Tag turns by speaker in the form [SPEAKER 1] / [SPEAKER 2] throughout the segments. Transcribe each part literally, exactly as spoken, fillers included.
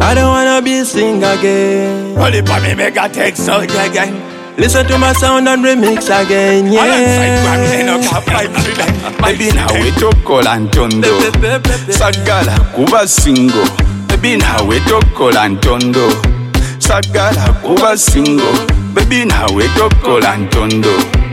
[SPEAKER 1] I don't wanna be sing again.
[SPEAKER 2] Only for me make a text out again.
[SPEAKER 1] Listen to my sound and remix again, yeah.
[SPEAKER 2] Baby nawe tokola ntondo sagala kuba single. Baby nawe tokola ntondo sagala kuba single. Baby nawe tokola ntondo.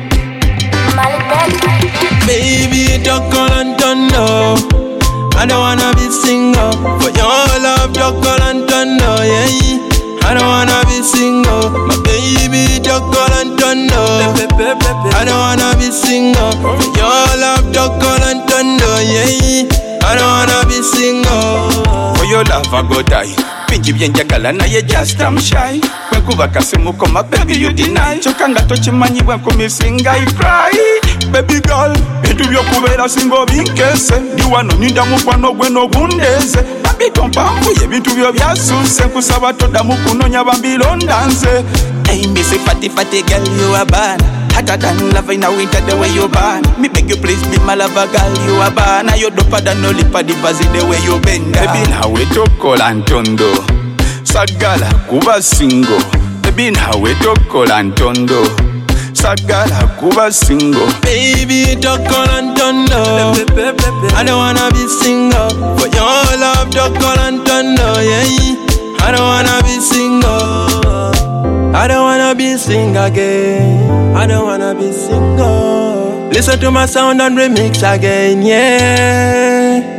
[SPEAKER 1] Baby tokola ntondo, I don't wanna be single. For your love tokola ntondo, yeah. I don't wanna be single, my baby tokola ntondo. I don't wanna be single, for your love tokola ntondo, yeah. I don't wanna be single.
[SPEAKER 2] For your love I go die. Pinji byenjagala naye just I'm shy. Bwenkuba kasimuko my baby you deny. Chokanga tochimanyi bwenkumisinga I cry. Baby girl, bintu byokubera singo binkese. Ndiwano ninda mukwano gwe nogundeze. Baby tompambuye bintu byo byasuse. Nkusaba todamu kunonya bambilonda nze. Hey missy fatty fatty girl you a bad. Hotter than love in a winter the way you burn. Me beg you please be my lover girl you a bad. Now you doper than no lip of the buzzy the way you bend. Baby nawe tokola ntondo sagala kuba single. Baby nawe tokola ntondo sagala kuba single.
[SPEAKER 1] Baby tokola ntondo, I don't wanna be single. For your love tokola ntondo, yeah. I don't wanna be single. I don't wanna be single again. I don't wanna be single. Listen to my sound and remix again, yeah.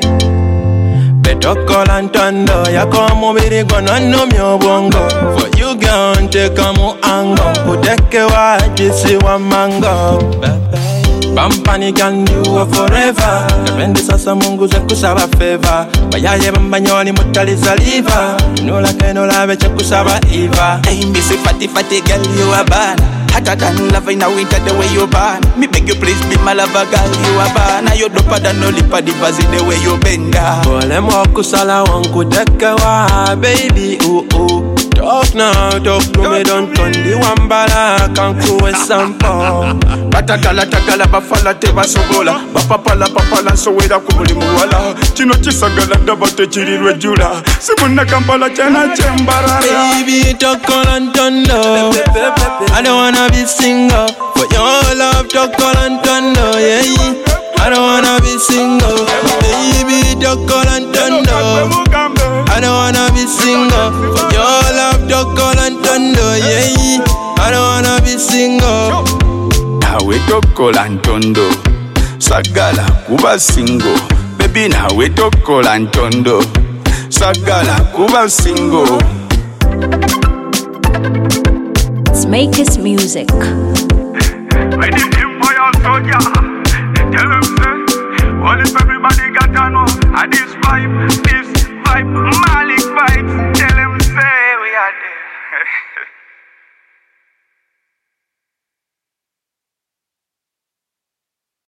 [SPEAKER 1] Tokola ntondo yako mubiri gwana no myobongo. For you girl take a mu ango, uteke wa jisi wa mango. Bampani can do forever. Kapende sasa Mungu ze kusaba favor. Bayaye bambanyoli mutali saliva. Nola kenola beche kusaba iva.
[SPEAKER 2] Hey missy fatty fatty girl you a bad. Hotter than love in a winter the way you burn. Me beg you please be my lover girl you a bad. Now you doper than no lip of the buzzy the way you bend down.
[SPEAKER 1] Bole mokusala wangu teke wa baby ooh ooh. Talk now, talk to me, don't turn the wambala. Can't crew a sample.
[SPEAKER 2] Batakala takala bafala te basobola. Bapapala papala so weda kubuli muwala. Chino chisagala ndabate chirirwe jula. Simuna kampala chana chembarara.
[SPEAKER 1] Baby tokola ntondo, I don't wanna be single. For your love tokola ntondo, yeah. I don't wanna be single. Baby tokola ntondo, I don't wanna be single. For your love tokola ntondo, yeah. I don't wanna be single.
[SPEAKER 2] Nawe tokola ntondo sagala kuba single. Baby nawe tokola ntondo sagala kuba single.
[SPEAKER 3] Smakers Music.
[SPEAKER 4] When you aim for your soldier, tell them say, what if everybody got to know? And this vibe, this vibe, Malik vibes. Tell them say we are there.